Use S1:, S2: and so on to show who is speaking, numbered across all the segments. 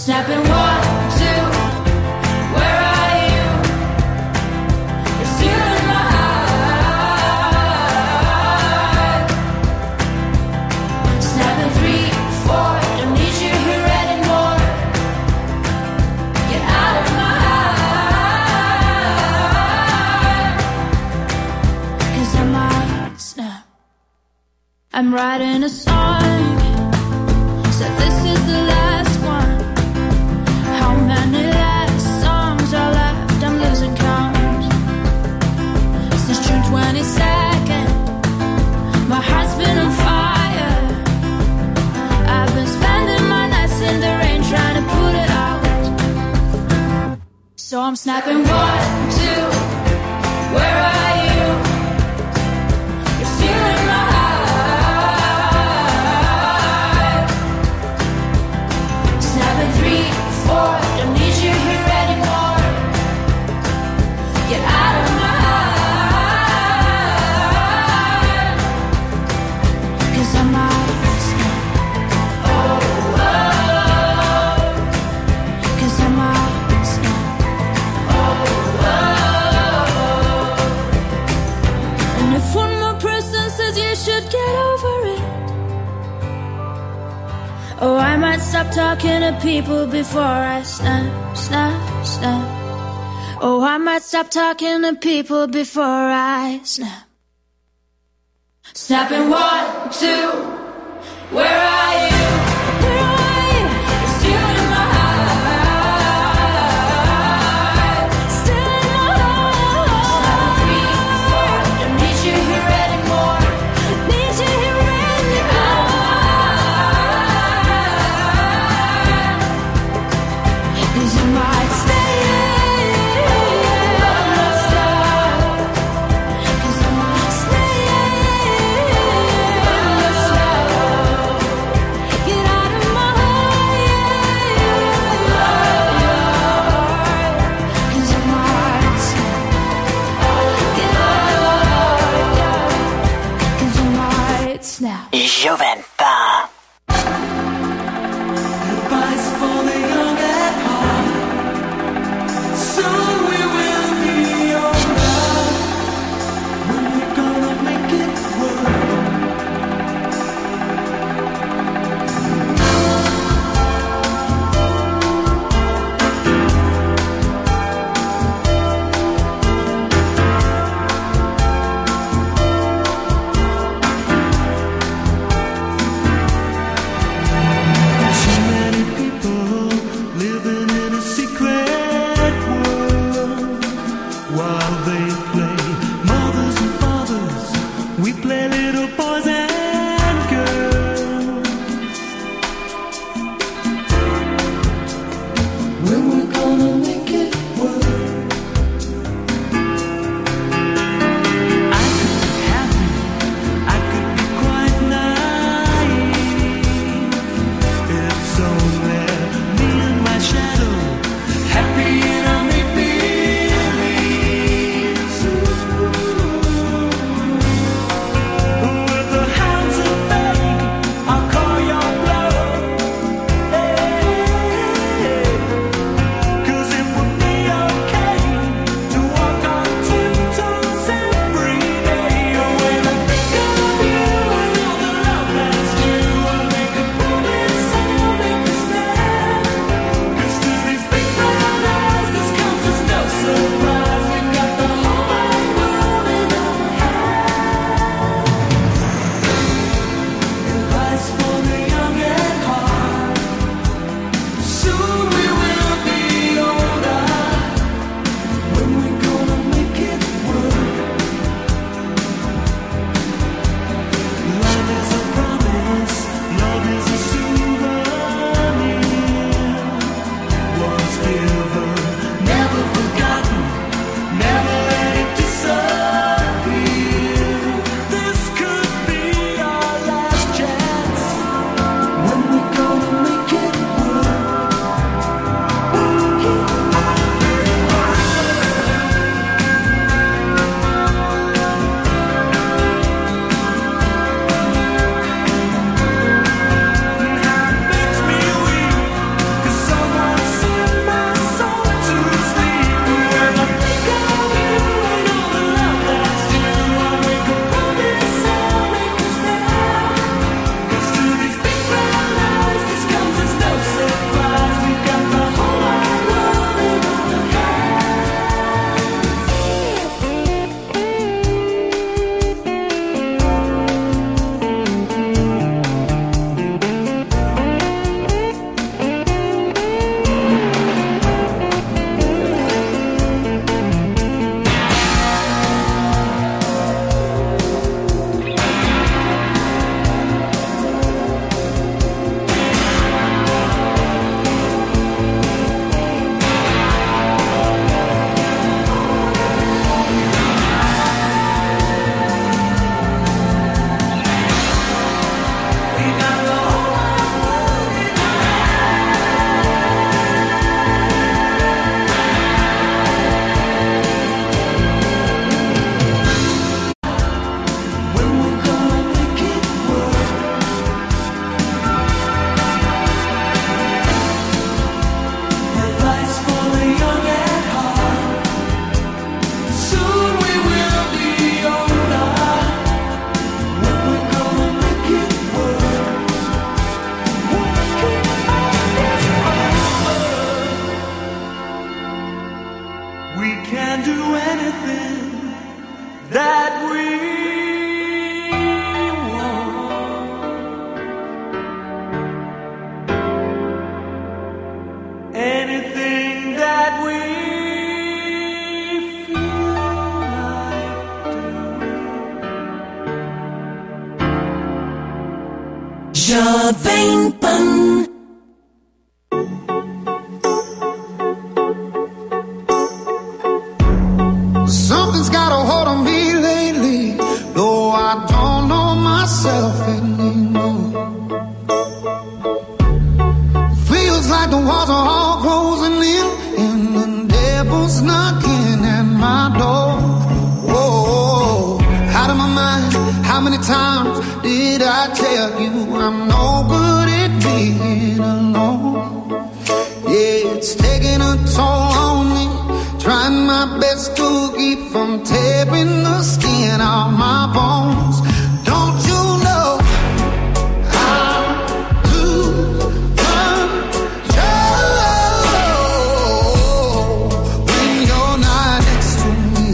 S1: Snapping 1, 2, where are you? You're stealing my heart. Snapping 3, 4, don't need you here anymore. Get out of my heart. 'Cause I might snap. I'm writing a song, so this is the last one. How many last songs are left? I'm losing count. Since June 22nd, my heart's been on fire. I've been spending my nights in the rain trying to put it out. So I'm snapping 1, 2, where are you? You're stealing my heart. Snapping 3, 4, don't need you here anymore. Get out of my heart. 'Cause I might snap. Oh, oh. 'Cause I might snap. Oh, oh. And if one more person says you should get over it, oh, I might stop talking to people before I snap, snap, snap. Oh, I might stop talking to people before I snap. Snapping 1, 2, where are you? Where are you? You're stealing my heart. Stealing my heart. Snapping 3, 4, don't need you here anymore. Need you here anymore. Cause you might stay. Cause I might stay. Get out of my heart. Cause I might stay. Get out. Cause I might snap.
S2: Juventa.
S3: Advice for the young at heart. Soon we will be older. When we're gonna make it work. Too many people living in a secret world. While they play mothers and fathers, we play little boys and girls. When we're gonna make it work. I could be happy, I could be quite naive. It's only me and my shadow, happy in a make-believe. With the hands of fate, I'll call your bluff. Hey, 'cause it would be okay to walk on tiptoes every day. When I think of you and all the love that's due, I'll make a promise, I'll make a stand. do anything that we want. Anything that we feel like doing.
S2: Jovem Pan.
S4: Something's got a hold on me lately, though I don't know myself anymore. Feels like the walls are all closing in, and the devil's knocking at my door. Whoa, out of my mind, how many times did I tell you I'm no good at being alone? Yeah, it's taking a toll on me, trying my best to keep from tearing the skin off my bones. Don't you know I'm losing control when you're not next to me?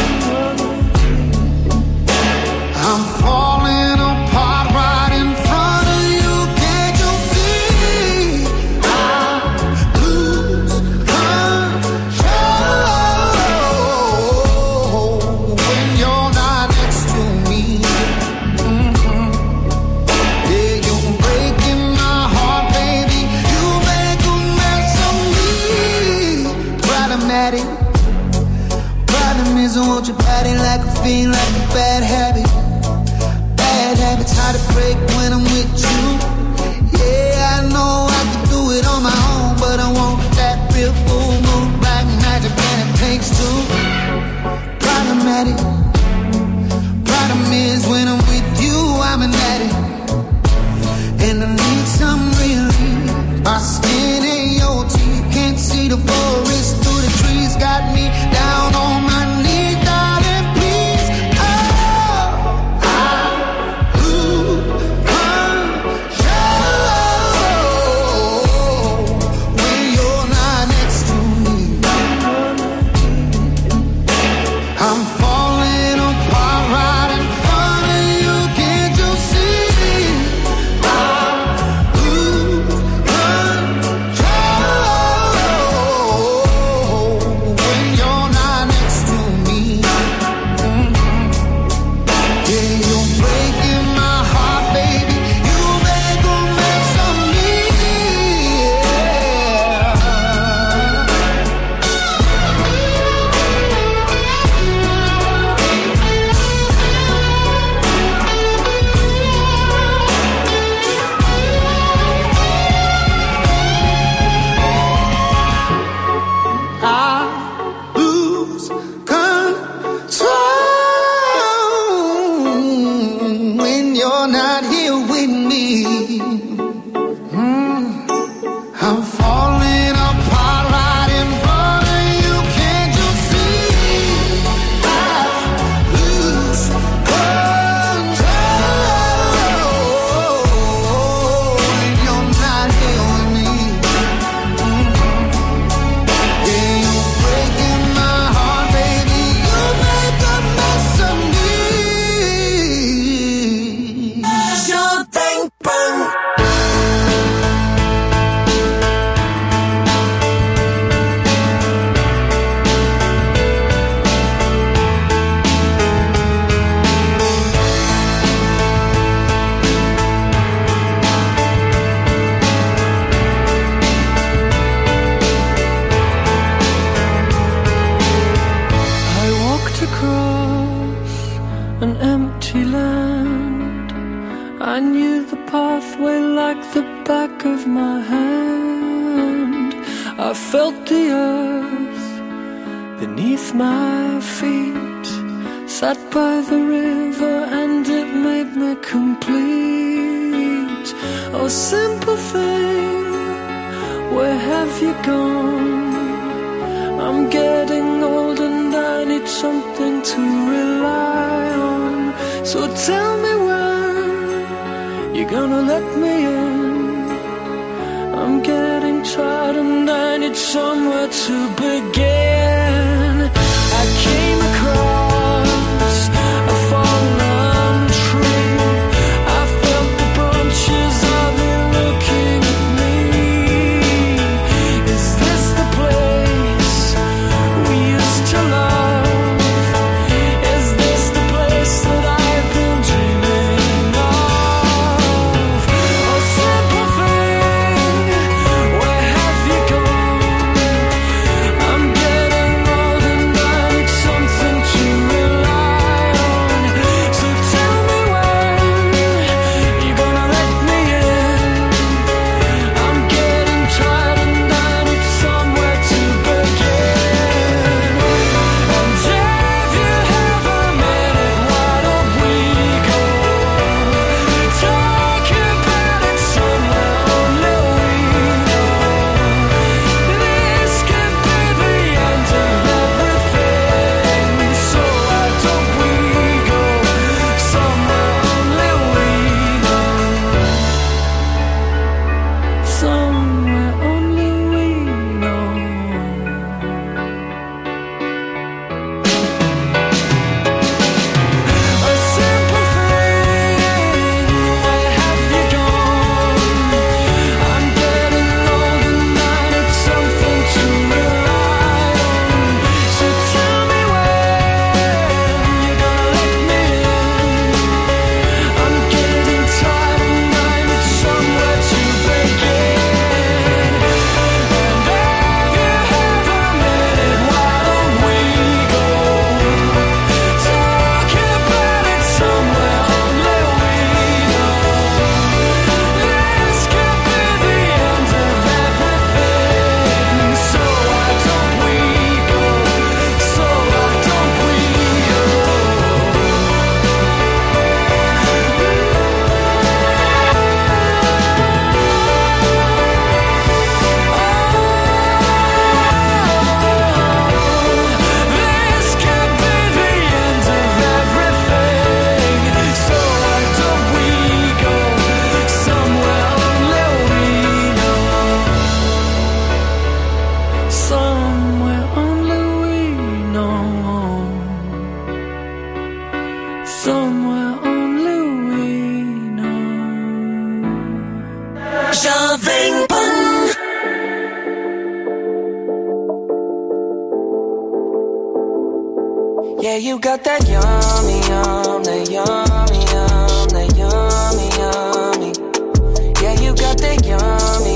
S4: I'm falling apart right in front of you. Can't you see? I lose control when you're not next to me. Yeah, you're breaking my heart, baby. You make a mess of me. Problematic. Problem is I want your body like a fiend, like a bad habit. Bad habits hard to break when I'm with you. Yeah, I know I can do it on my own, but I want that real full moon, black magic, and it takes two. Problematic. Problem is when I'm with you, I'm an addict, and I need some relief. My skin and your teeth, can't see the forest through the trees. Got me down on my knees, darling, please. Oh, I lose control when you're not next to me. I'm falling apart right in front of you. Can't you see? I lose control when you're not next to me. Yeah, you're breaking my heart, baby. You make a mess of me. I lose control when you're not here with me. I'm falling apart right in front of you. Can't you see? I lose control when you're not here with me. Yeah, you're breaking my heart, baby. You make a mess of me.
S2: Jovem Pan.
S3: I walked across an empty land. I knew the pathway like the back of my hand. I felt the earth beneath my feet. Sat by the river and it made me complete. Oh, simple thing, where have you gone? I'm getting old and I need something to rely on. So tell me when you're gonna let me in. I'm getting tired and I need somewhere to begin. I
S5: you got that yummy, yum, that yummy, yum, that yummy, yummy. Yeah, you got that yummy,